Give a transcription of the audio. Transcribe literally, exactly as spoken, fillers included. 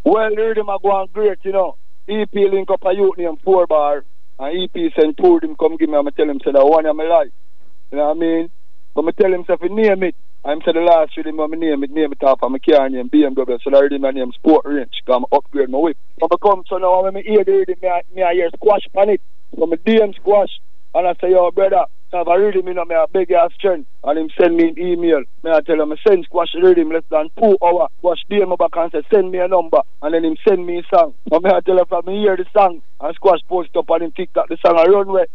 Well, the rhythm are going great, you know. E P link up a youth named Four Bar, and E P send two of them come give me, and I tell him, say, that one of my life. You know what I mean? But I tell him, say, if he name it, I'm say the last rhythm, I name it, name it off of my car name, B M W, so the rhythm I name Sport Range, because I upgrade my whip. When I come, so now when I hear the rhythm, me, me I hear squash on it. So I D M squash, and I say, yo, brother, if I rhythm, you know, me I beg your strength, and him send me an email. Me I tell him, I send squash the rhythm less than two hours. Squash D M back and say, send me a number, and then him send me a song. And me I tell him, if I hear the song, and squash post up on him TikTok, the song I run with.